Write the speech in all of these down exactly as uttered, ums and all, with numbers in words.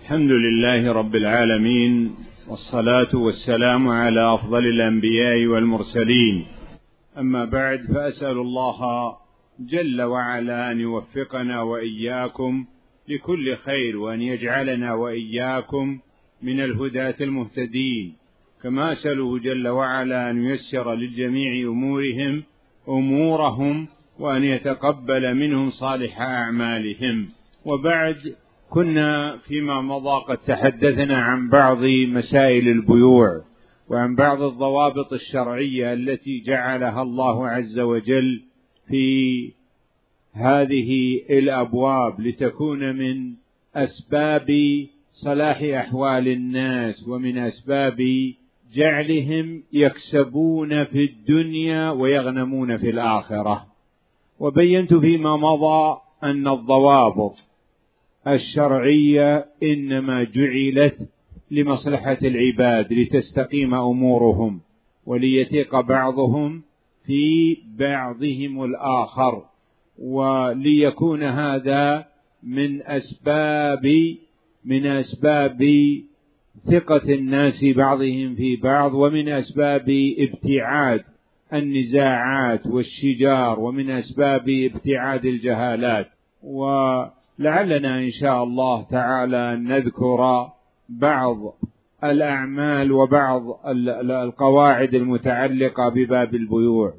الحمد لله رب العالمين، والصلاة والسلام على أفضل الأنبياء والمرسلين. أما بعد، فأسأل الله جل وعلا أن يوفقنا وإياكم لكل خير، وأن يجعلنا وإياكم من الهداة المهتدين، كما أسأله جل وعلا أن ييسر للجميع أمورهم أمورهم وأن يتقبل منهم صالح أعمالهم. وبعد، كنا فيما مضى قد تحدثنا عن بعض مسائل البيوع وعن بعض الضوابط الشرعية التي جعلها الله عز وجل في هذه الأبواب لتكون من أسباب صلاح أحوال الناس ومن أسباب جعلهم يكسبون في الدنيا ويغنمون في الآخرة. وبينت فيما مضى أن الضوابط الشرعية إنما جعلت لمصلحة العباد لتستقيم أمورهم وليثق بعضهم في بعضهم الآخر، وليكون هذا من أسباب من أسباب ثقة الناس بعضهم في بعض، ومن أسباب ابتعاد النزاعات والشجار، ومن أسباب ابتعاد الجهالات. ولعلنا إن شاء الله تعالى نذكر بعض الأعمال وبعض القواعد المتعلقة بباب البيوع.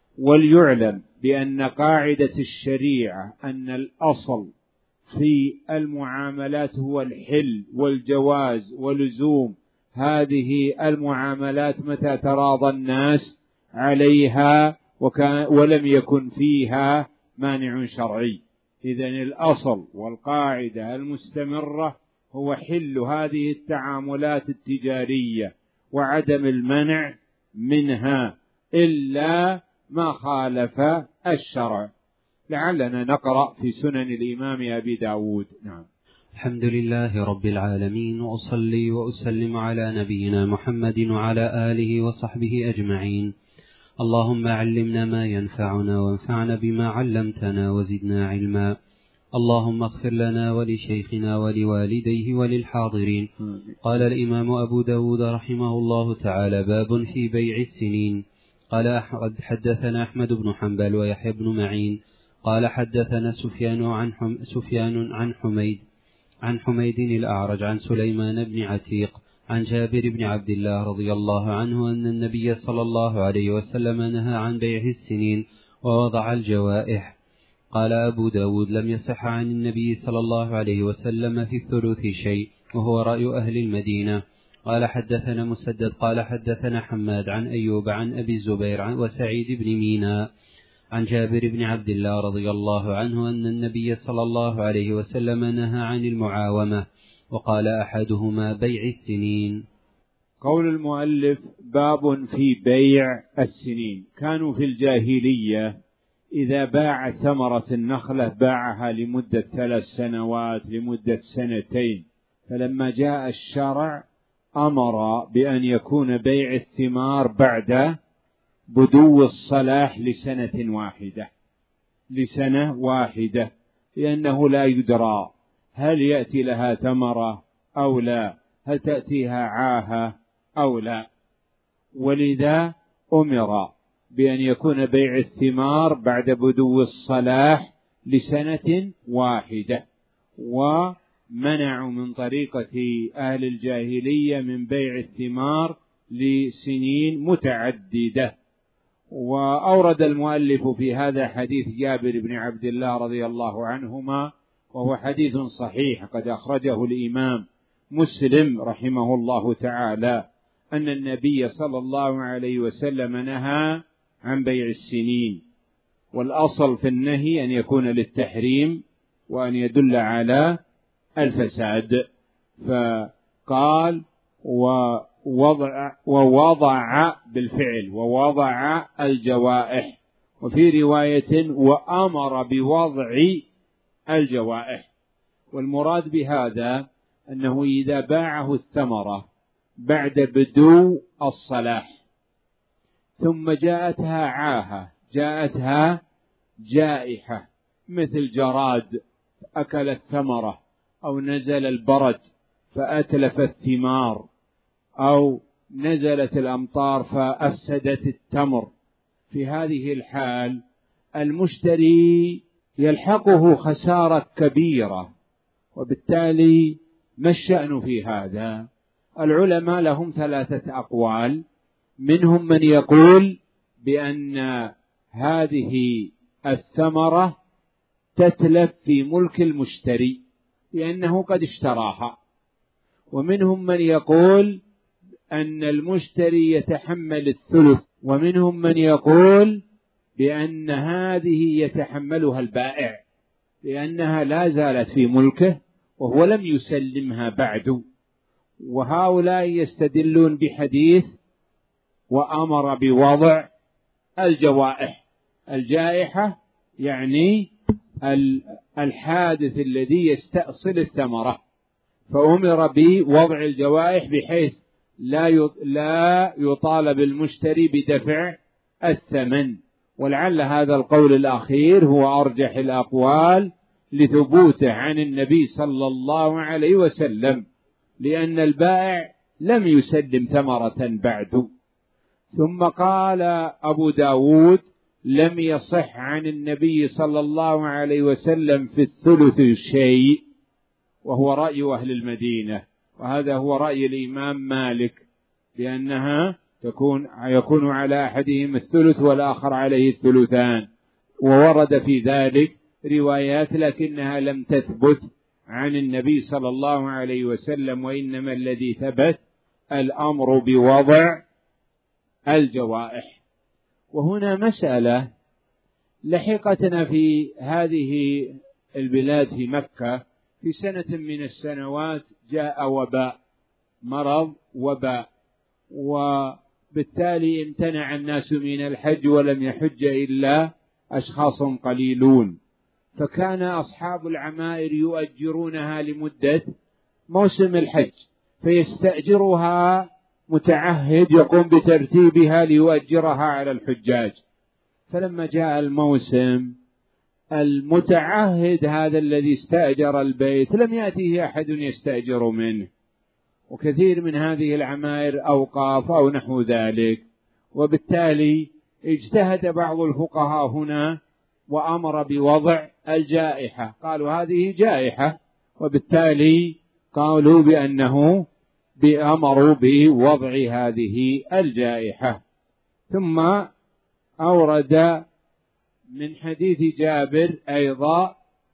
وليعلم بأن قاعدة الشريعة أن الأصل في المعاملات هو الحل والجواز ولزوم هذه المعاملات متى تراضى الناس عليها وكان ولم يكن فيها مانع شرعي. إذن الأصل والقاعدة المستمرة هو حل هذه التعاملات التجارية وعدم المنع منها إلا ما خالف الشرع. لعلنا نقرأ في سنن الإمام أبي داود. نعم. الحمد لله رب العالمين، وأصلي وأسلم على نبينا محمد وعلى آله وصحبه أجمعين. اللهم علمنا ما ينفعنا وانفعنا بما علمتنا وزدنا علما. اللهم اغفر لنا ولشيخنا ولوالديه وللحاضرين. قال الإمام أبو داود رحمه الله تعالى: باب في بيع السنين. قال حدثنا أحمد بن حنبل ويحيى بن معين قال حدثنا سفيان عن حم سفيان عن حميد عن حميد الأعرج عن سليمان بن عتيق عن جابر بن عبد الله رضي الله عنه أن النبي صلى الله عليه وسلم نهى عن بيع السنين ووضع الجوائح. قال أبو داود: لم يصح عن النبي صلى الله عليه وسلم في الثلث شيء، وهو رأي أهل المدينة. قال حدثنا مسدد قال حدثنا حماد عن أيوب عن أبي الزبير عن وسعيد بن ميناء عن جابر بن عبد الله رضي الله عنه أن النبي صلى الله عليه وسلم نهى عن المعاومة، وقال أحدهما بيع السنين. قول المؤلف: باب في بيع السنين. كانوا في الجاهلية إذا باع ثمرة النخلة باعها لمدة ثلاث سنوات لمدة سنتين، فلما جاء الشرع أمر بأن يكون بيع الثمار بعد بدو الصلاح لسنة واحدة لسنة واحدة لأنه لا يدرى هل يأتي لها ثمرة أو لا، هل تأتيها عاهة أو لا. ولذا أمر بأن يكون بيع الثمار بعد بدو الصلاح لسنة واحدة، ومنعوا من طريقة أهل الجاهلية من بيع الثمار لسنين متعددة. وأورد المؤلف في هذا حديث جابر بن عبد الله رضي الله عنهما، وهو حديث صحيح قد أخرجه الإمام مسلم رحمه الله تعالى، أن النبي صلى الله عليه وسلم نهى عن بيع السنين. والأصل في النهي أن يكون للتحريم وأن يدل على الفساد. فقال ووضع, ووضع بالفعل ووضع الجوائح، وفي رواية وأمر بوضع الجوائح. والمراد بهذا أنه إذا باعه الثمرة بعد بدو الصلاح ثم جاءتها عاهة، جاءتها جائحة مثل جراد أكل الثمرة أو نزل البرد فأتلف الثمار، أو نزلت الأمطار فأفسدت التمر، في هذه الحال المشتري يلحقه خسارة كبيرة، وبالتالي ما الشأن في هذا؟ العلماء لهم ثلاثة أقوال، منهم من يقول بأن هذه الثمرة تتلف في ملك المشتري لأنه قد اشتراها، ومنهم من يقول أن المشتري يتحمل الثلث، ومنهم من يقول بأن هذه يتحملها البائع لأنها لا زالت في ملكه وهو لم يسلمها بعد. وهؤلاء يستدلون بحديث وأمر بوضع الجوائح. الجائحة يعني الحادث الذي يستأصل الثمرة، فأمر بوضع الجوائح بحيث لا يطالب المشتري بدفع الثمن. ولعل هذا القول الأخير هو أرجح الأقوال لثبوته عن النبي صلى الله عليه وسلم، لأن البائع لم يسلم ثمرة بعد. ثم قال أبو داود: لم يصح عن النبي صلى الله عليه وسلم في الثلث شيء، وهو رأي أهل المدينة، وهذا هو رأي الإمام مالك، لأنها تكون يكون على أحدهم الثلث والآخر عليه الثلثان. وورد في ذلك روايات لكنها لم تثبت عن النبي صلى الله عليه وسلم، وإنما الذي ثبت الأمر بوضع الجوائح. وهنا مسألة لحقتنا في هذه البلاد في مكة، في سنة من السنوات جاء وباء، مرض وباء، وبالتالي امتنع الناس من الحج ولم يحج إلا أشخاص قليلون، فكان أصحاب العمائر يؤجرونها لمدة موسم الحج، فيستأجرها متعهد يقوم بترتيبها ليؤجرها على الحجاج. فلما جاء الموسم المتعهد هذا الذي استأجر البيت لم يأتيه أحد يستأجر منه، وكثير من هذه العمائر أوقاف أو نحو ذلك، وبالتالي اجتهد بعض الفقهاء هنا وأمر بوضع الجائحة، قالوا هذه جائحة، وبالتالي قالوا بأنه بأمروا بوضع هذه الجائحة. ثم أورد من حديث جابر أيضا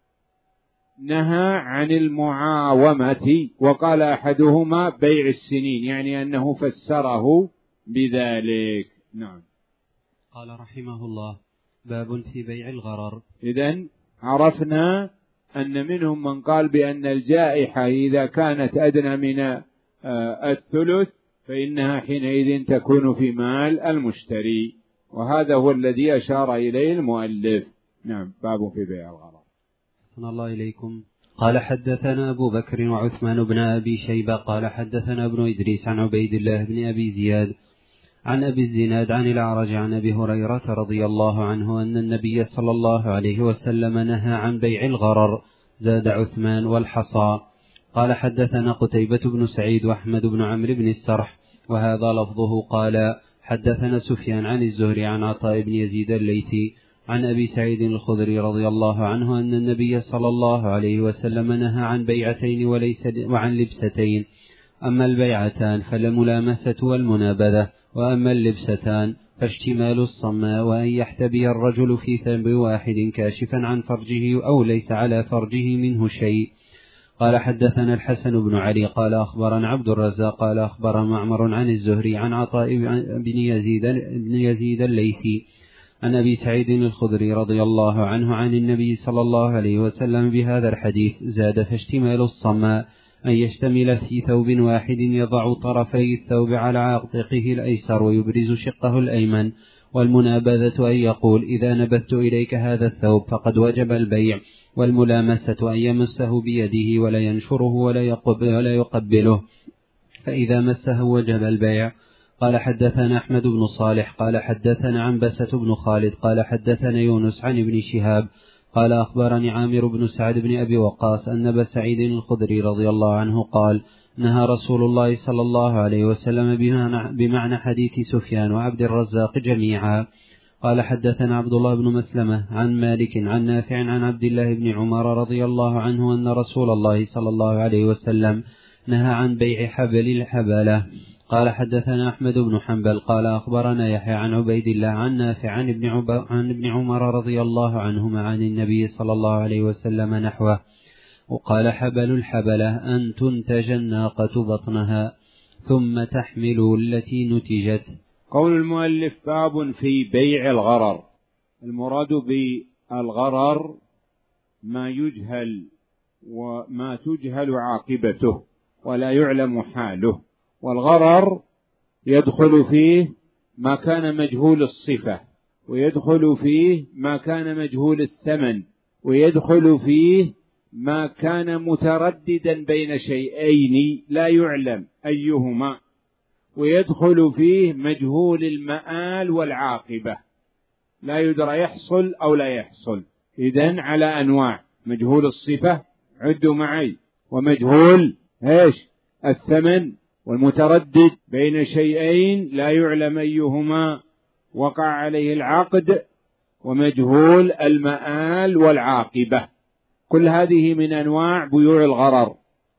نهى عن المعاومة، وقال أحدهما بيع السنين، يعني أنه فسره بذلك. نعم. قال رحمه الله: باب في بيع الغرر. إذن عرفنا أن منهم من قال بأن الجائحة إذا كانت أدنى من الثلث فإنها حينئذ تكون في مال المشتري، وهذا هو الذي أشار إليه المؤلف. نعم. باب في بيع الغرر. صلى الله إليكم. قال حدثنا أبو بكر وعثمان بن أبي شيبة قال حدثنا ابن إدريس عن عبيد الله بن أبي زياد عن أبي الزناد عن الأعرج عن أبي هريرة رضي الله عنه أن النبي صلى الله عليه وسلم نهى عن بيع الغرر. زاد عثمان والحصى. قال حدثنا قتيبة بن سعيد وأحمد بن عمرو بن السرح وهذا لفظه. قال حدثنا سفيان عن الزهري عن عطاء بن يزيد الليثي عن أبي سعيد الخدري رضي الله عنه أن النبي صلى الله عليه وسلم نهى عن بيعتين وليس وعن لبستين، أما البيعتان فالملامسة والمنابذة، وأما اللبستان فاشتمال الصماء، وأن يحتبي الرجل في ثوب واحد كاشفا عن فرجه أو ليس على فرجه منه شيء. قال حدثنا الحسن بن علي قال أخبرنا عبد الرزاق قال أخبر معمر عن الزهري عن عطاء بن يزيد, بن يزيد الليثي عن أبي سعيد الخدري رضي الله عنه عن النبي صلى الله عليه وسلم بهذا الحديث. زاد فاشتمال الصماء أن يشتمل في ثوب واحد يضع طرفي الثوب على عاتقه الأيسر ويبرز شقه الأيمن، والمنابذة أن يقول إذا نبذت إليك هذا الثوب فقد وجب البيع، والملامسة أن يمسه بيده ولا ينشره ولا يقبله فإذا مسه وجب البيع. قال حدثنا أحمد بن صالح قال حدثنا عنبسة بن خالد قال حدثنا يونس عن ابن شهاب قال أخبرني عامر بن سعد بن أبي وقاص أن أبا سعيد الخدري رضي الله عنه قال نهى رسول الله صلى الله عليه وسلم بمعنى حديث سفيان وعبد الرزاق جميعا. قال حدثنا عبد الله بن مسلمة عن مالك عن نافع عن عبد الله بن عمر رضي الله عنه أن رسول الله صلى الله عليه وسلم نهى عن بيع حبل الحبلة. قال حدثنا أحمد بن حنبل قال أخبرنا يحيى عن عبيد الله عن نافع عن ابن, عن ابن عمر رضي الله عنهما عن النبي صلى الله عليه وسلم نحوه. وقال حبل الحبلة أن تنتج الناقة بطنها ثم تحمل التي نتجت. قول المؤلف باب في بيع الغرر. المراد بالغرر ما يجهل وما تجهل عاقبته ولا يعلم حاله، والغرر يدخل فيه ما كان مجهول الصفة، ويدخل فيه ما كان مجهول الثمن، ويدخل فيه ما كان مترددا بين شيئين لا يعلم أيهما، ويدخل فيه مجهول المآل والعاقبة لا يدرى يحصل أو لا يحصل. إذن على أنواع: مجهول الصفة عدوا معي، ومجهول ايش الثمن، والمتردد بين شيئين لا يعلم أيهما وقع عليه العقد، ومجهول المآل والعاقبة. كل هذه من أنواع بيوع الغرر.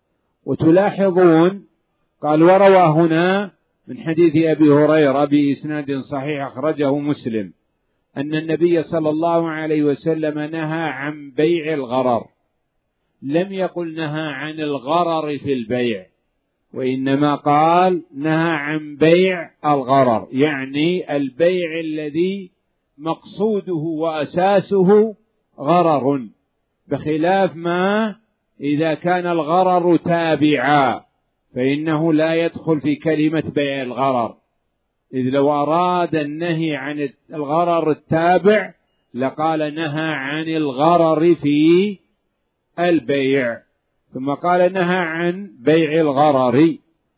وتلاحظون قال وروى هنا من حديث أبي هريرة بإسناد صحيح أخرجه مسلم أن النبي صلى الله عليه وسلم نهى عن بيع الغرر، لم يقل نهى عن الغرر في البيع، وإنما قال نهى عن بيع الغرر، يعني البيع الذي مقصوده وأساسه غرر، بخلاف ما إذا كان الغرر تابعا فإنه لا يدخل في كلمة بيع الغرر، إذ لو أراد النهي عن الغرر التابع لقال نهى عن الغرر في البيع، ثم قال نهى عن بيع الغرر.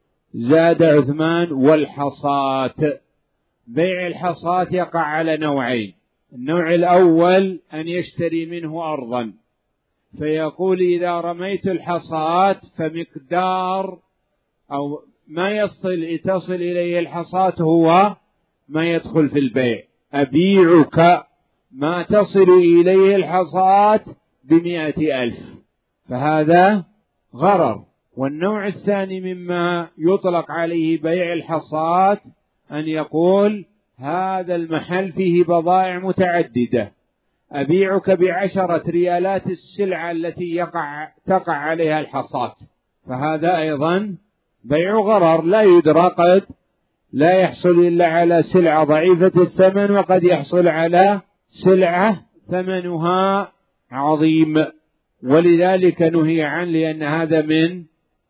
زاد عثمان والحصات. بيع الحصات يقع على نوعين: النوع الأول أن يشتري منه أرضا فيقول إذا رميت الحصات فمقدار أو ما يصل تصل إليه الحصات هو ما يدخل في البيع، أبيعك ما تصل إليه الحصات بمئة ألف، فهذا غرر. والنوع الثاني مما يطلق عليه بيع الحصات أن يقول هذا المحل فيه بضائع متعددة، أبيعك بعشرة ريالات السلعة التي يقع تقع عليها الحصات، فهذا أيضا بيع غرر لا يدرى، قد لا يحصل إلا على سلعة ضعيفة الثمن، وقد يحصل على سلعة ثمنها عظيم، ولذلك نهي عنه لأن هذا من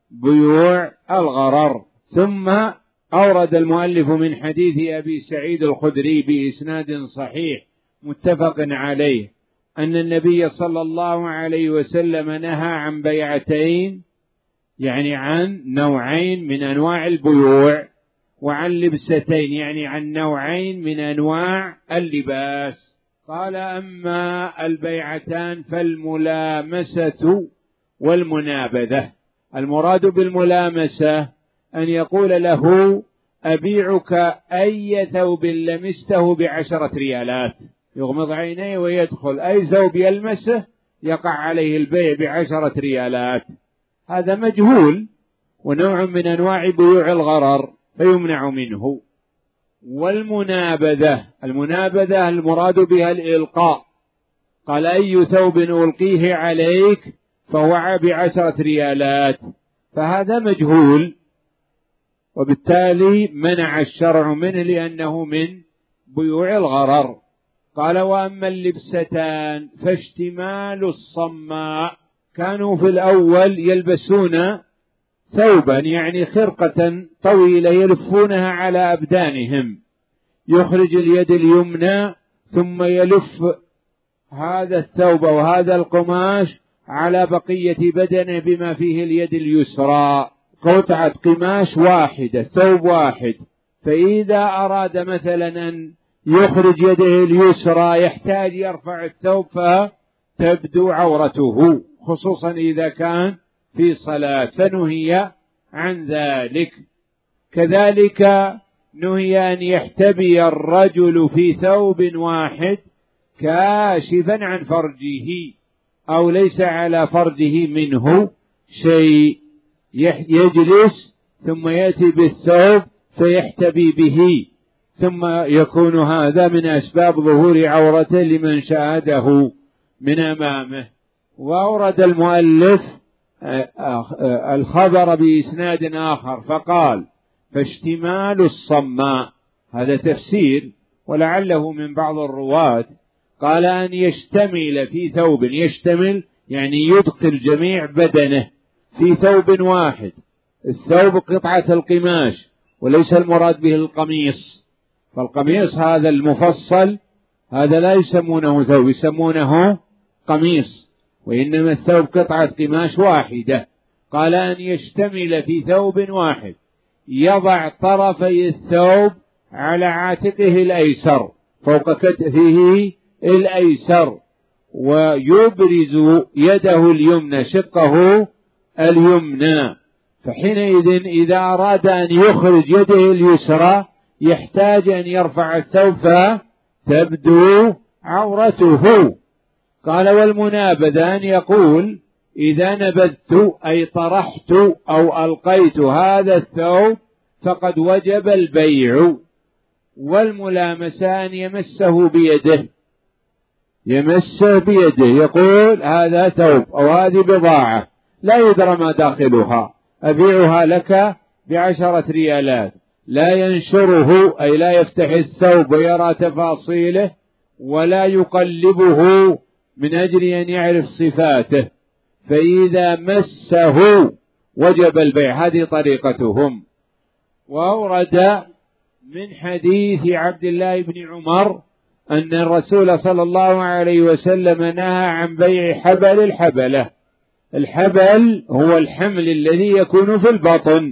بيوع الغرر. ثم أورد المؤلف من حديث أبي سعيد الخدري بإسناد صحيح متفق عليه أن النبي صلى الله عليه وسلم نهى عن بيعتين، يعني عن نوعين من أنواع البيوع، وعن لبستين يعني عن نوعين من أنواع اللباس. قال أما البيعتان فالملامسة والمنابذة. المراد بالملامسة أن يقول له أبيعك أي ثوب لمسته بعشرة ريالات، يغمض عينيه ويدخل أي ثوب يلمسه يقع عليه البيع بعشرة ريالات، هذا مجهول ونوع من أنواع بيوع الغرر فيمنع منه. والمنابذة، المنابذة المراد بها الإلقاء، قال أي ثوب ألقيه عليك فهو بعشرة ريالات، فهذا مجهول وبالتالي منع الشرع منه لأنه من بيوع الغرر. قال وأما اللبستان فاشتمال الصماء، كانوا في الأول يلبسون ثوبا يعني خرقة طويلة يلفونها على أبدانهم، يخرج اليد اليمنى ثم يلف هذا الثوب وهذا القماش على بقية بدنه بما فيه اليد اليسرى، قطعة قماش واحدة ثوب واحد، فإذا أراد مثلا أن يخرج يده اليسرى يحتاج يرفع الثوب فتبدو عورته، خصوصا إذا كان في صلاة، فنهي عن ذلك. كذلك نهي أن يحتبي الرجل في ثوب واحد كاشفا عن فرجه أو ليس على فرجه منه شيء، يجلس ثم يأتي بالثوب فيحتبي به، ثم يكون هذا من أسباب ظهور عورته لمن شاهده من أمامه. وأورد المؤلف الخبر بإسناد آخر فقال: فاشتمال الصماء، هذا تفسير ولعله من بعض الرواة، قال أن يشتمل في ثوب، يشتمل يعني يدخل جميع بدنه في ثوب واحد. الثوب قطعة القماش وليس المراد به القميص، فالقميص هذا المفصل هذا لا يسمونه ثوب، يسمونه قميص، وإنما الثوب قطعة قماش واحدة. قال أن يشتمل في ثوب واحد، يضع طرفي الثوب على عاتقه الأيسر فوق كتفه الأيسر، ويبرز يده اليمنى شقه اليمنى، فحينئذ إذا أراد أن يخرج يده اليسرى يحتاج أن يرفع الثوب فتبدو عورته. قال: والمنابذة أن يقول: إذا نبذت أي طرحت أو ألقيت هذا الثوب فقد وجب البيع. والملامسة أن يمسه بيده، يمسه بيده، يقول: هذا ثوب أو هذه بضاعة لا يدرى ما داخلها، أبيعها لك بعشرة ريالات. لا ينشره أي لا يفتح الثوب ويرى تفاصيله، ولا يقلبه من أجل أن يعرف صفاته، فإذا مسه وجب البيع. هذه طريقتهم. وأورد من حديث عبد الله بن عمر أن الرسول صلى الله عليه وسلم نهى عن بيع حبل الحبلة. الحبل هو الحمل الذي يكون في البطن،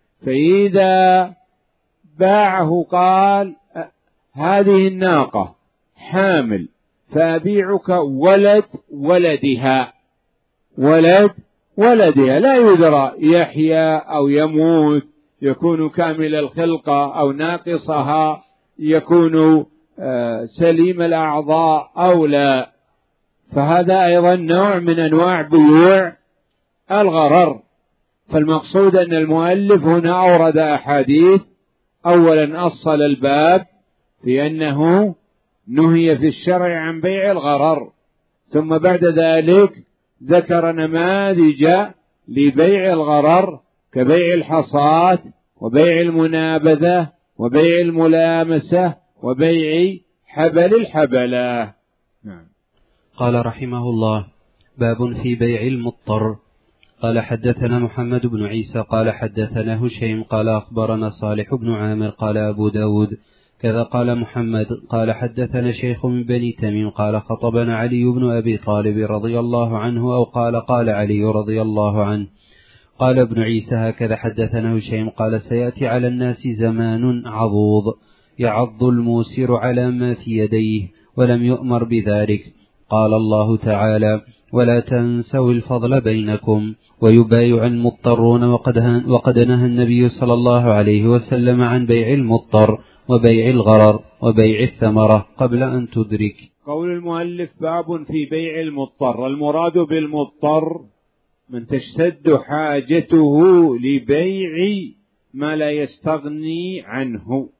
فإذا باعه قال: هذه الناقة حامل فأبيعك ولد ولدها، ولد ولدها، لا يدرى يحيى أو يموت، يكون كامل الخلقة أو ناقصها، يكون سليم الأعضاء أو لا. فهذا أيضا نوع من أنواع بيوع الغرر. فالمقصود أن المؤلف هنا أورد أحاديث، أولا أصل الباب في أنه نهي في الشرع عن بيع الغرر، ثم بعد ذلك ذكر نماذج لبيع الغرر كبيع الحصاة وبيع المنابذة وبيع الملامسة وبيع حبل الحبلة. نعم. قال رحمه الله: باب في بيع المضطر. قال: حدثنا محمد بن عيسى قال حدثنا هشيم قال أخبرنا صالح بن عامر قال أبو داود كذا قال محمد قال حدثنا شيخ من بني تميم قال خطبنا علي بن أبي طالب رضي الله عنه، أو قال قال علي رضي الله عنه. قال ابن عيسى: هكذا حدثنا هشيم قال: سيأتي على الناس زمان عضوض يعض الموسر على ما في يديه ولم يؤمر بذلك. قال الله تعالى: ولا تنسوا الفضل بينكم ويبايع المضطرون. وقد نهى النبي صلى الله عليه وسلم عن بيع المضطر وبيع الغرر وبيع الثمرة قبل أن تدرك. قول المؤلف: باب في بيع المضطر. المراد بالمضطر من تشتد حاجته لبيع ما لا يستغني عنه.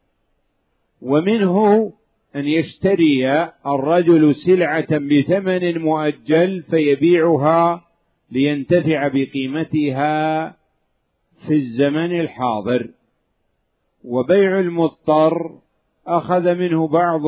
ومنه أن يشتري الرجل سلعة بثمن مؤجل فيبيعها لينتفع بقيمتها في الزمن الحاضر. وبيع المضطر أخذ منه بعض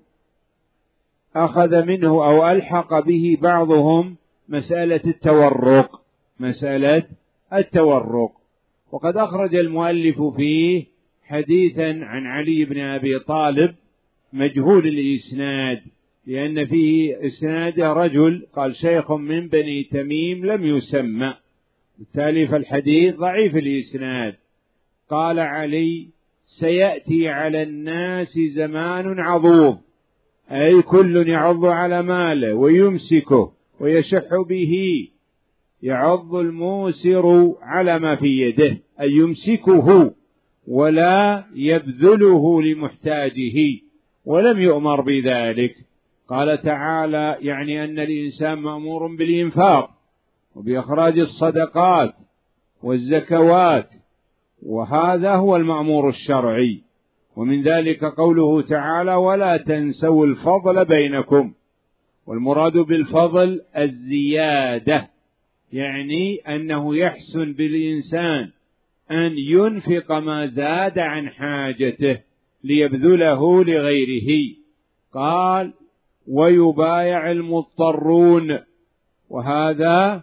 أخذ منه أو ألحق به بعضهم مسألة التورق مسألة التورق وقد أخرج المؤلف فيه حديثا عن علي بن أبي طالب مجهول الإسناد، لأن فيه إسناد رجل قال شيخ من بني تميم لم يسمى، بالتالي فالحديث ضعيف الإسناد. قال علي: سيأتي على الناس زمان عضوض، أي كل يعض على ماله ويمسكه ويشح به، يعض الموسر على ما في يده أن يمسكه ولا يبذله لمحتاجه، ولم يؤمر بذلك. قال تعالى يعني أن الإنسان مأمور بالإنفاق وبإخراج الصدقات والزكوات، وهذا هو المأمور الشرعي. ومن ذلك قوله تعالى ولا تنسوا الفضل بينكم، والمراد بالفضل الزيادة، يعني أنه يحسن بالإنسان أن ينفق ما زاد عن حاجته ليبذله لغيره. قال ويبايع المضطرون، وهذا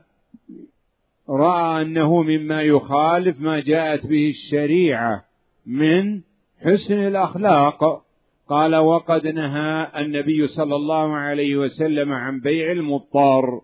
رأى أنه مما يخالف ما جاءت به الشريعة من حسن الأخلاق. قال وقد نهى النبي صلى الله عليه وسلم عن بيع المضطر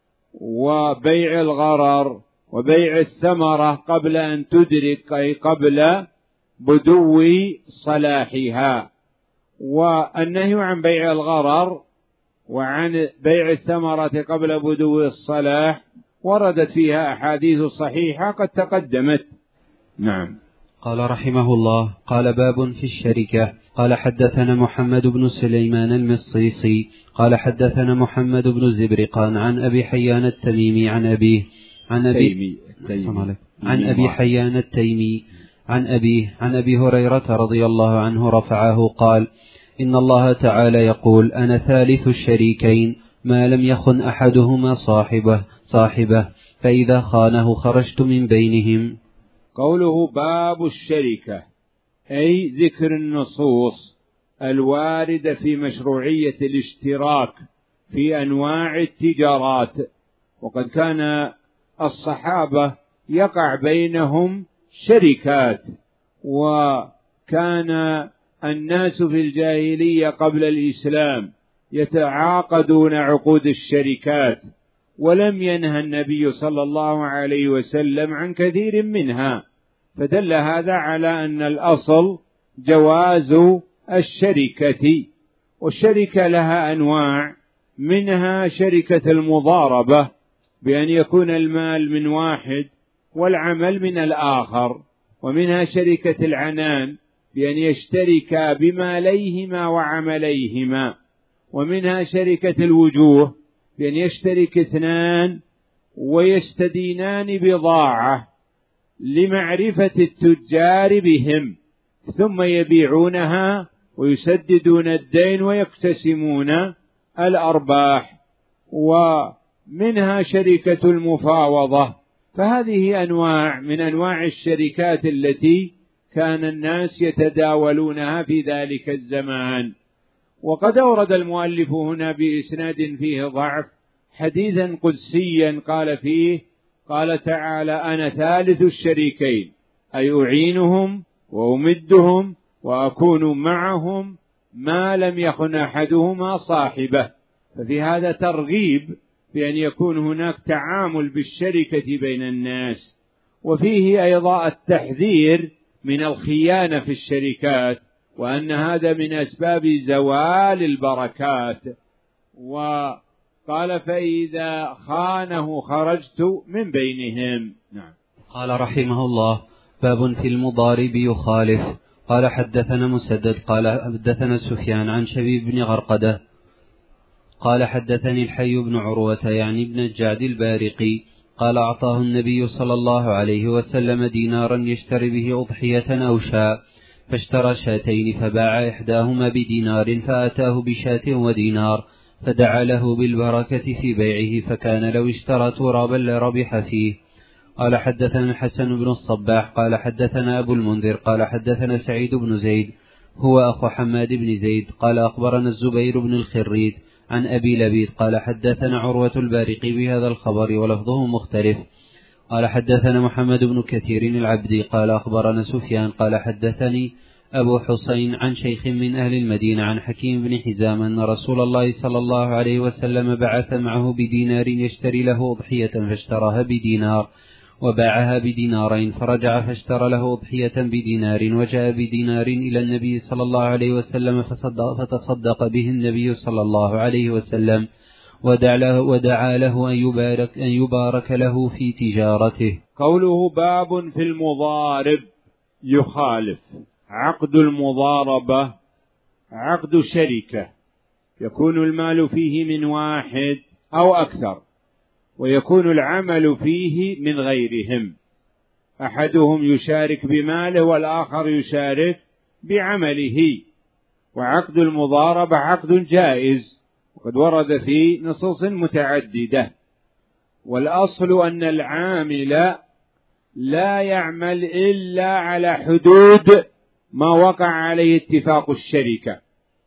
وبيع الغرر وبيع الثمرة قبل أن تدرك، أي قبل بدو صلاحها. والنهي عن بيع الغرر وعن بيع الثمرة قبل بدو الصلاح وردت فيها أحاديث صحيحة قد تقدمت. نعم. قال رحمه الله: قال باب في الشركة. قال حدثنا محمد بن سليمان المصيصي قال حدثنا محمد بن الزبرقان عن أبي حيان التميمي عن أبيه عن أبي عن أبي حيان التيمي عن أبيه عن أبي هريرة رضي الله عنه رفعه قال: إن الله تعالى يقول: أنا ثالث الشريكين ما لم يخن أحدهما صاحبه صاحبه فإذا خانه خرجت من بينهم. قوله باب الشركة أي ذكر النصوص الواردة في مشروعية الاشتراك في أنواع التجارات. وقد كان الصحابة يقع بينهم شركات، وكان الناس في الجاهلية قبل الإسلام يتعاقدون عقود الشركات، ولم ينهى النبي صلى الله عليه وسلم عن كثير منها، فدل هذا على أن الأصل جواز الشركة. والشركة لها أنواع، منها شركة المضاربة بأن يكون المال من واحد والعمل من الآخر، ومنها شركة العنان بأن يشتركا بماليهما وعمليهما، ومنها شركة الوجوه بأن يشترك اثنان ويستدينان بضاعة لمعرفة التجار بهم ثم يبيعونها ويسددون الدين ويقتسمون الأرباح. ومنها شركة المفاوضة. فهذه أنواع من أنواع الشركات التي كان الناس يتداولونها في ذلك الزمان. وقد أورد المؤلف هنا بإسناد فيه ضعف حديثا قدسيا قال فيه: قال تعالى: أنا ثالث الشريكين، أي أعينهم وأمدهم وأكون معهم ما لم يخن أحدهما صاحبه. ففي هذا ترغيب بأن يكون هناك تعامل بالشركة بين الناس، وفيه أيضا التحذير من الخيانة في الشركات، وأن هذا من أسباب زوال البركات. وقال: فإذا خانه خرجت من بينهم. نعم. قال رحمه الله: باب في المضارب يخالف. قال حدثنا مسدد قال حدثنا سفيان عن شبيب بن غرقدة قال حدثني الحي بن عروة يعني ابن الجعد البارقي قال: أعطاه النبي صلى الله عليه وسلم دينارا يشتري به أضحية أو شاء، فاشترى شاتين فباع إحداهما بدينار فأتاه بشاة ودينار، فدعا له بالبركة في بيعه، فكان لو اشترى ترابا لربح فيه. قال حدثنا الحسن بن الصباح قال حدثنا أبو المنذر قال حدثنا سعيد بن زيد هو أخو حماد بن زيد قال أخبرنا الزبير بن الخريت عن أبي لبيد قال حدثنا عروة البارقي بهذا الخبر ولفظه مختلف. قال حدثنا محمد بن كثير العبدي قال أخبرنا سفيان قال حدثني أبو حسين عن شيخ من أهل المدينة عن حكيم بن حزام أن رسول الله صلى الله عليه وسلم بعث معه بدينار يشتري له أضحية فاشتراها بدينار وباعها بدينارين، فرجع فاشترى له أضحية بدينار وجاء بدينار إلى النبي صلى الله عليه وسلم فتصدق به النبي صلى الله عليه وسلم، ودعا له, ودعا له أن يبارك, أن يبارك له في تجارته. قوله باب في المضارب يخالف. عقد المضاربة عقد شركة يكون المال فيه من واحد أو أكثر، ويكون العمل فيه من غيرهم، أحدهم يشارك بماله والآخر يشارك بعمله. وعقد المضاربة عقد جائز وقد ورد في نصوص متعددة. والأصل أن العامل لا يعمل إلا على حدود ما وقع عليه اتفاق الشركة.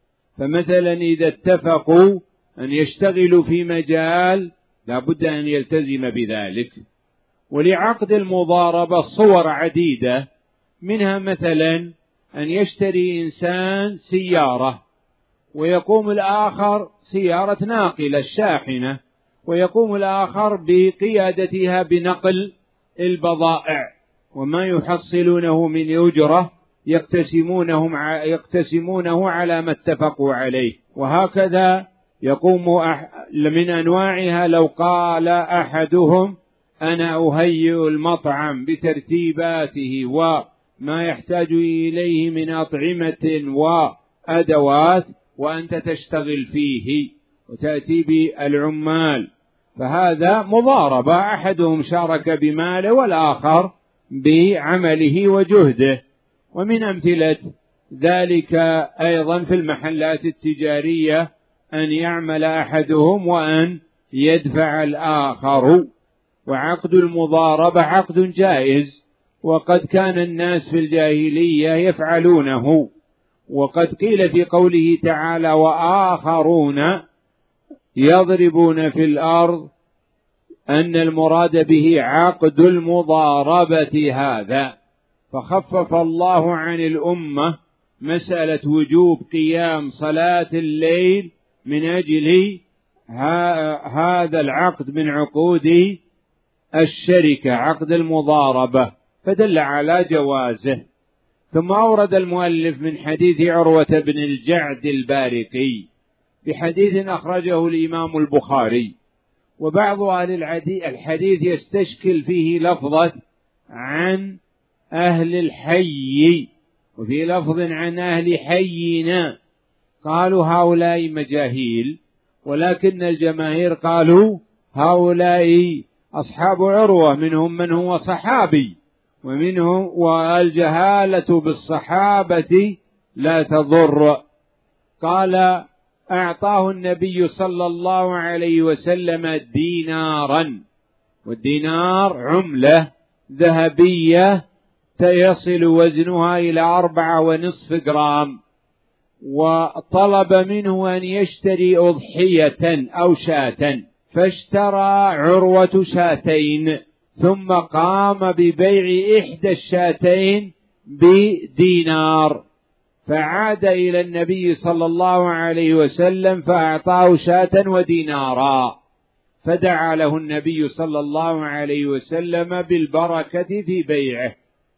فمثلا إذا اتفقوا أن يشتغلوا في مجال لا بد أن يلتزم بذلك. ولعقد المضاربة صور عديدة، منها مثلا أن يشتري إنسان سيارة ويقوم الآخر سيارة ناقلة الشاحنة، ويقوم الآخر بقيادتها بنقل البضائع، وما يحصلونه من أجرة يقتسمونه يقتسمونه على ما اتفقوا عليه. وهكذا يقوم من أنواعها لو قال أحدهم أنا أهيئ المطعم بترتيباته وما يحتاج إليه من أطعمة وأدوات وأنت تشتغل فيه وتأتي بالعمال، فهذا مضاربة، أحدهم شارك بماله والآخر بعمله وجهده. ومن أمثلة ذلك أيضا في المحلات التجارية أن يعمل أحدهم وأن يدفع الآخر. وعقد المضاربة عقد جائز، وقد كان الناس في الجاهلية يفعلونه. وقد قيل في قوله تعالى وآخرون يضربون في الأرض أن المراد به عقد المضاربة هذا، فخفف الله عن الأمة مسألة وجوب قيام صلاة الليل من أجل هذا العقد من عقود الشركة، عقد المضاربة، فدل على جوازه. ثم أورد المؤلف من حديث عروة بن الجعد البارقي بحديث أخرجه الإمام البخاري. وبعض أهل الحديث يستشكل فيه لفظة عن أهل الحي، وفي لفظ عن أهل حينا، قالوا هؤلاء مجاهيل، ولكن الجماهير قالوا هؤلاء أصحاب عروة، منهم من هو صحابي ومنهم، والجهالة بالصحابة لا تضر. قال أعطاه النبي صلى الله عليه وسلم دينارا، والدينار عملة ذهبية يصل وزنها إلى أربعة ونصف جرام، وطلب منه أن يشتري أضحية أو شاة، فاشترى عروة شاتين، ثم قام ببيع إحدى الشاتين بدينار، فعاد إلى النبي صلى الله عليه وسلم فأعطاه شاة ودينارا، فدعا له النبي صلى الله عليه وسلم بالبركة في بيعه.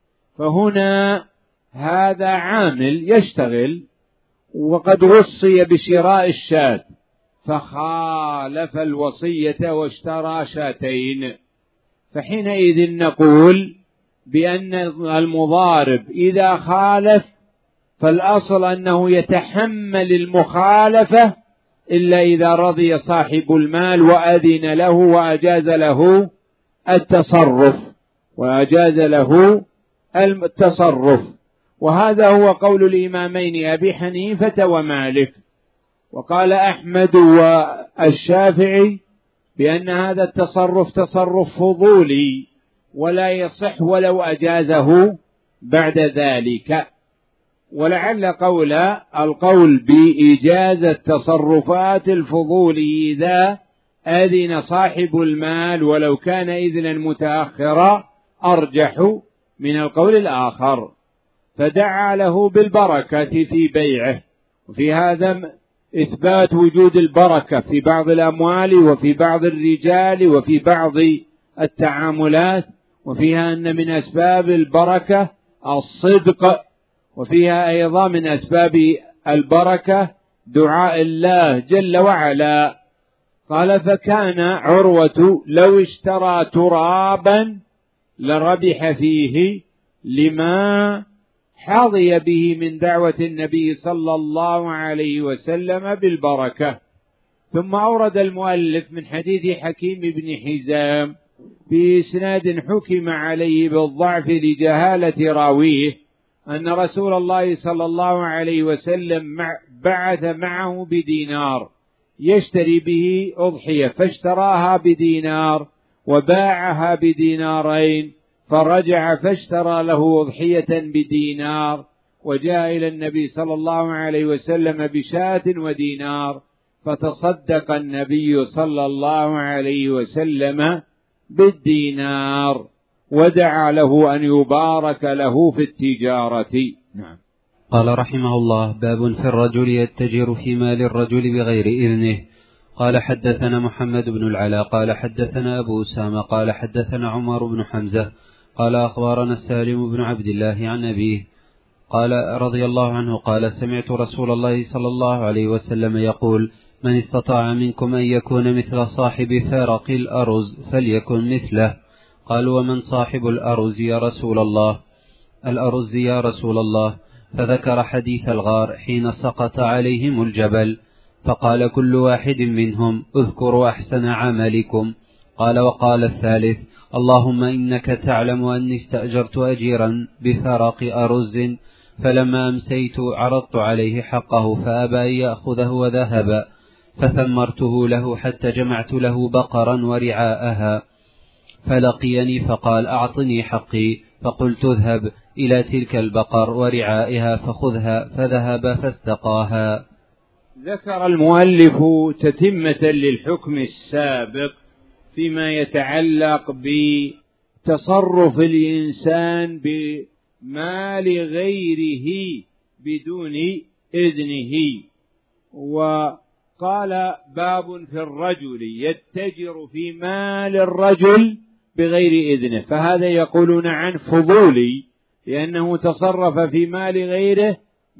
فهنا هذا عامل يشتغل وقد وصي بشراء الشاة فخالف الوصية واشترى شاتين، فحينئذ نقول بأن المضارب إذا خالف فالأصل أنه يتحمل المخالفة إلا إذا رضي صاحب المال وأذن له وأجاز له التصرف وأجاز له التصرف. وهذا هو قول الإمامين أبي حنيفة ومالك. وقال أحمد والشافعي بأن هذا التصرف تصرف فضولي ولا يصح ولو أجازه بعد ذلك. ولعل قول القول بإجازة تصرفات الفضول إذا أذن صاحب المال ولو كان إذنا متأخرا أرجح من القول الآخر، فدعا له بالبركة في بيعه. وفي هذا إثبات وجود البركة في بعض الأموال وفي بعض الرجال وفي بعض التعاملات، وفيها أن من أسباب البركة الصدق، وفيها أيضا من أسباب البركة دعاء الله جل وعلا. قال فكان عروة لو اشترى ترابا لربح فيه لما حظي به من دعوة النبي صلى الله عليه وسلم بالبركة. ثم أورد المؤلف من حديث حكيم بن حزام بإسناد حكم عليه بالضعف لجهالة راويه أن رسول الله صلى الله عليه وسلم بعث معه بدينار يشتري به أضحية، فاشتراها بدينار وباعها بدينارين، فرجع فاشترى له أضحية بدينار، وجاء إلى النبي صلى الله عليه وسلم بشاة ودينار، فتصدق النبي صلى الله عليه وسلم بالدينار ودعا له أن يبارك له في التجارة. نعم. قال رحمه الله: باب في الرجل يتجر في مال الرجل بغير إذنه. قال حدثنا محمد بن العلاء قال حدثنا أبو أسامة قال حدثنا عمر بن حمزة قال أخبرنا السالم بن عبد الله عن أبيه قال رضي الله عنه قال: سمعت رسول الله صلى الله عليه وسلم يقول: من استطاع منكم أن يكون مثل صاحب فارق الأرز فليكن مثله. قال: ومن صاحب الأرز يا رسول الله؟ الأرز يا رسول الله. فذكر حديث الغار حين سقط عليهم الجبل، فقال كل واحد منهم: اذكروا أحسن عملكم. قال: وقال الثالث: اللهم إنك تعلم أني استأجرت أجيرا بفرق أرز، فلما أمسيت عرضت عليه حقه فأبى أن يأخذه وذهب، فثمرته له حتى جمعت له بقرا ورعاءها، فلقيني فقال: أعطني حقي. فقلت: اذهب إلى تلك البقر ورعائها فخذها، فذهب فاستقاها. ذكر المؤلف تتمة للحكم السابق فيما يتعلق بتصرف الإنسان بمال غيره بدون إذنه. وقال: باب في الرجل يتجر في مال الرجل بغير إذنه، فهذا يقولون عن فضولي لأنه تصرف في مال غيره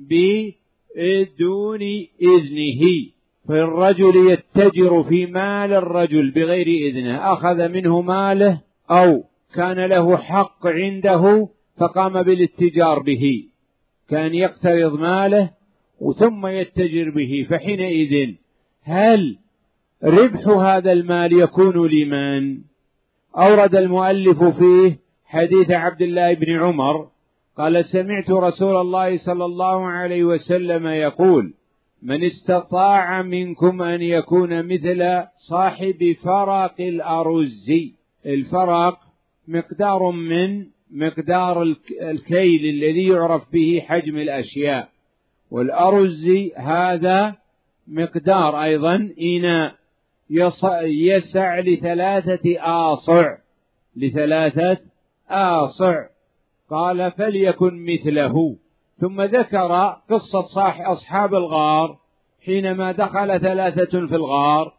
بدون إذنه. فالرجل يتجر في مال الرجل بغير إذنه، أخذ منه ماله أو كان له حق عنده فقام بالاتجار به، كان يقترض ماله ثم يتجر به، فحينئذ هل ربح هذا المال يكون لمن؟ أورد المؤلف فيه حديث عبد الله بن عمر قال: سمعت رسول الله صلى الله عليه وسلم يقول: من استطاع منكم أن يكون مثل صاحب فرق الأرز. الفرق مقدار من مقدار الكيل الذي يعرف به حجم الأشياء، والأرز هذا مقدار أيضا إناء يسع لثلاثة آصع لثلاثة آصع. قال: فليكن مثله. ثم ذكر قصة صاحب أصحاب الغار حينما دخل ثلاثة في الغار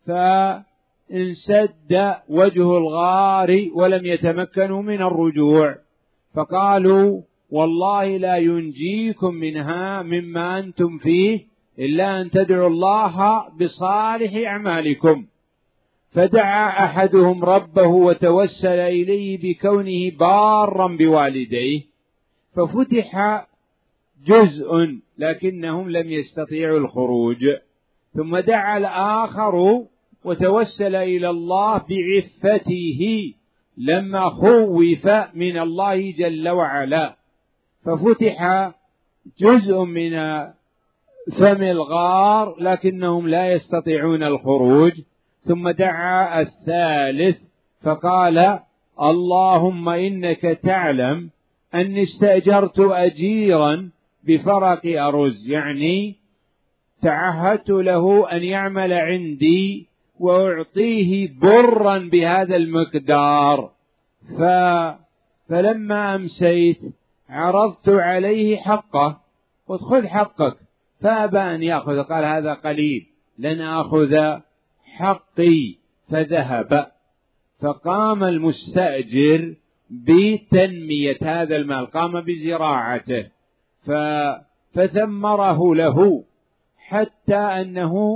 فانسد وجه الغار ولم يتمكنوا من الرجوع، فقالوا: والله لا ينجيكم منها مما أنتم فيه إلا أن تدعوا الله بصالح أعمالكم. فدعا أحدهم ربه وتوسل إليه بكونه بارا بوالديه، ففتح جزء لكنهم لم يستطيعوا الخروج. ثم دعا الآخر وتوسل إلى الله بعفته لما خوف من الله جل وعلا، ففتح جزء من فم الغار لكنهم لا يستطيعون الخروج. ثم دعا الثالث فقال: اللهم إنك تعلم أني استأجرت أجيرا بفرق أرز، يعني تعهدت له أن يعمل عندي وأعطيه برا بهذا المقدار، ف... فلما أمسيت عرضت عليه حقه، قلت: خذ حقك، فأبى أن يأخذ، قال: هذا قليل لن أخذ حقي، فذهب. فقام المستأجر بتنمية هذا المال، قام بزراعته فثمره له حتى أنه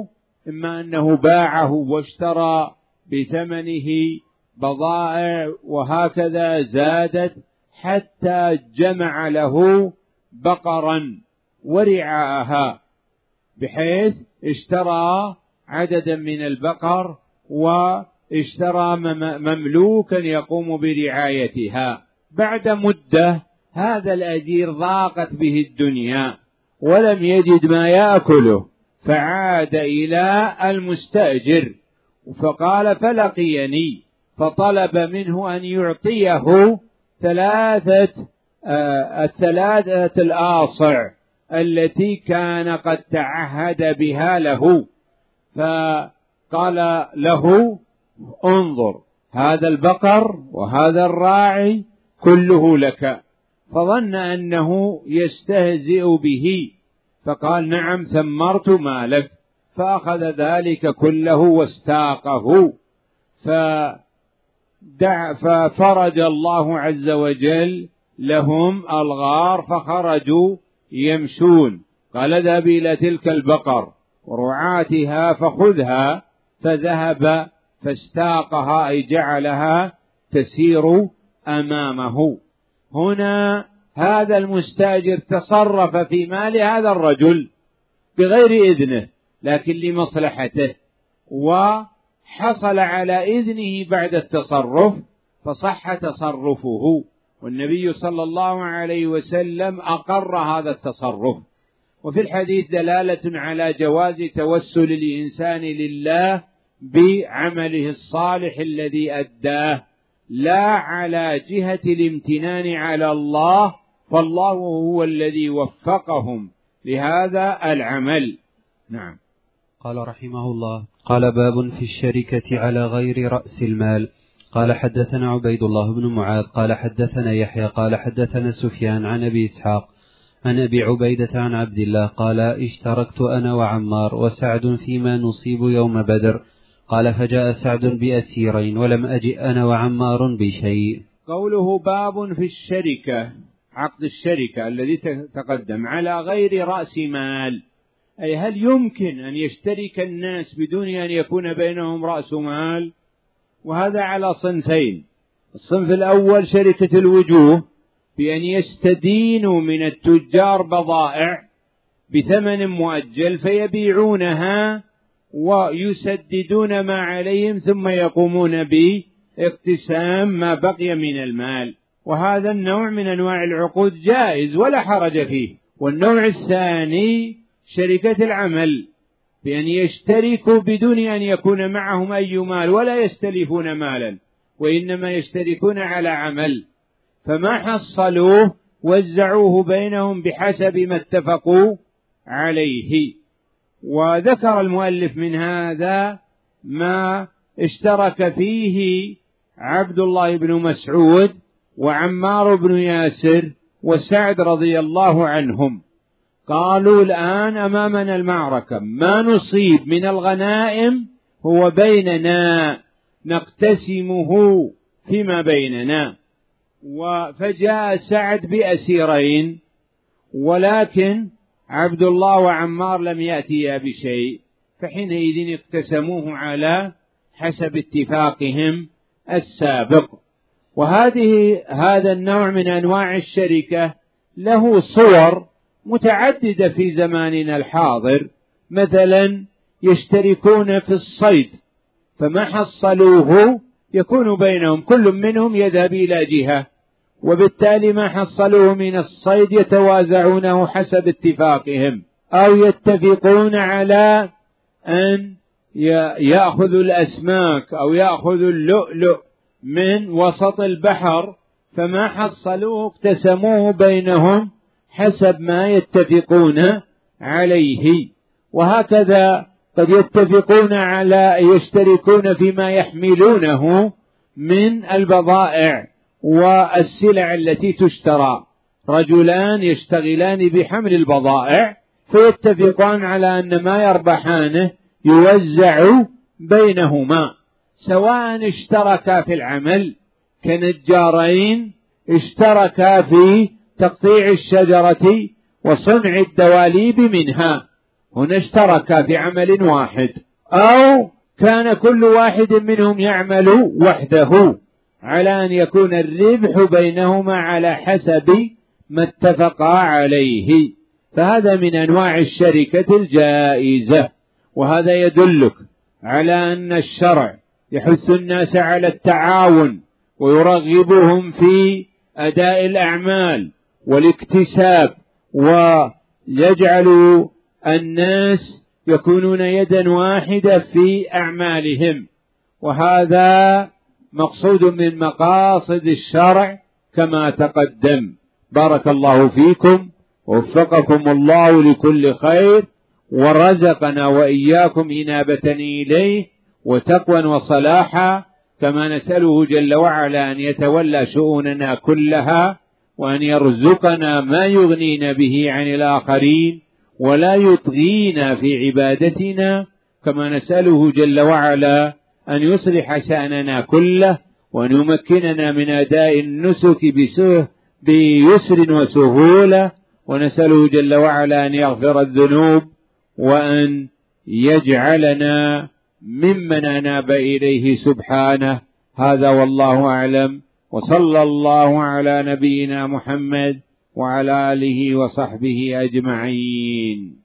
إما أنه باعه واشترى بثمنه بضائع وهكذا زادت حتى جمع له بقرا ورعاءها، بحيث اشترى عددا من البقر واشترى مملوكا يقوم برعايتها. بعد مدة هذا الأجير ضاقت به الدنيا ولم يجد ما يأكله، فعاد إلى المستأجر فقال فلقيني فطلب منه أن يعطيه ثلاثة آه الثلاثة الآصع التي كان قد تعهد بها له، فقال له انظر هذا البقر وهذا الراعي كله لك، فظن أنه يستهزئ به فقال نعم ثمرت مالك، فأخذ ذلك كله واستاقه، فدع ففرج الله عز وجل لهم الغار فخرجوا يمشون. قال اذهب إلى تلك البقر ورعاتها فخذها، فذهب فاستاقها أي جعلها تسير أمامه. هنا هذا المستأجر تصرف في مال هذا الرجل بغير إذنه لكن لمصلحته، وحصل على إذنه بعد التصرف فصح تصرفه، والنبي صلى الله عليه وسلم أقر هذا التصرف. وفي الحديث دلالة على جواز توسل الإنسان لله بعمله الصالح الذي أداه، لا على جهة الامتنان على الله، فالله هو الذي وفقهم لهذا العمل. نعم. قال رحمه الله: قال باب في الشركة على غير رأس المال. قال حدثنا عبيد الله بن معاذ قال حدثنا يحيى قال حدثنا سفيان عن أبي إسحاق عن أبي عبيدة عن عبد الله قال اشتركت أنا وعمار وسعد فيما نصيب يوم بدر. قال فجاء سعد بأسيرين ولم أجئ أنا وعمار بشيء. قوله باب في الشركة، عقد الشركة الذي تقدم على غير رأس مال، أي هل يمكن أن يشترك الناس بدون أن يكون بينهم رأس مال؟ وهذا على صنفين. الصنف الأول شركة الوجوه، بأن يستدينوا من التجار بضائع بثمن مؤجل فيبيعونها ويسددون ما عليهم ثم يقومون باقتسام ما بقي من المال، وهذا النوع من أنواع العقود جائز ولا حرج فيه. والنوع الثاني شركة العمل، بأن يشتركوا بدون أن يكون معهم أي مال ولا يستلفون مالا، وإنما يشتركون على عمل، فما حصلوه وزعوه بينهم بحسب ما اتفقوا عليه. وذكر المؤلف من هذا ما اشترك فيه عبد الله بن مسعود وعمار بن ياسر وسعد رضي الله عنهم. قالوا الآن أمامنا المعركة، ما نصيب من الغنائم هو بيننا نقتسمه فيما بيننا. فجاء سعد بأسيرين، ولكن عبد الله وعمار لم يأتيا بشيء، فحينئذ اقتسموه على حسب اتفاقهم السابق. وهذه هذا النوع من أنواع الشركة له صور متعددة في زماننا الحاضر. مثلا يشتركون في الصيد، فما حصلوه يكون بينهم كل منهم يذهب إلى جهة، وبالتالي ما حصلوه من الصيد يتوازعونه حسب اتفاقهم، أو يتفقون على أن يأخذوا الأسماك أو يأخذوا اللؤلؤ من وسط البحر، فما حصلوه اقتسموه بينهم حسب ما يتفقون عليه. وهكذا قد يتفقون على يشتركون فيما يحملونه من البضائع والسلع التي تشترى. رجلان يشتغلان بحمل البضائع فيتفقان على أن ما يربحانه يوزع بينهما، سواء اشتركا في العمل كنجارين اشتركا في تقطيع الشجرة وصنع الدواليب منها، هنا اشتركا في عمل واحد، أو كان كل واحد منهم يعمل وحده، على أن يكون الربح بينهما على حسب ما اتفقا عليه. فهذا من أنواع الشركة الجائزة. وهذا يدلك على أن الشرع يحث الناس على التعاون ويرغبهم في أداء الأعمال والاكتساب، ويجعل الناس يكونون يدا واحدة في أعمالهم. وهذا مقصود من مقاصد الشرع كما تقدم. بارك الله فيكم ووفقكم الله لكل خير، ورزقنا وإياكم إنابة إليه وتقوى وصلاحا، كما نسأله جل وعلا أن يتولى شؤوننا كلها، وأن يرزقنا ما يغنينا به عن الآخرين ولا يطغينا في عبادتنا، كما نسأله جل وعلا أن يصلح شأننا كله، وأن يمكننا من أداء النسك بيسر وسهولة، ونسأله جل وعلا أن يغفر الذنوب وأن يجعلنا ممن أناب إليه سبحانه. هذا والله أعلم، وصلى الله على نبينا محمد وعلى آله وصحبه أجمعين.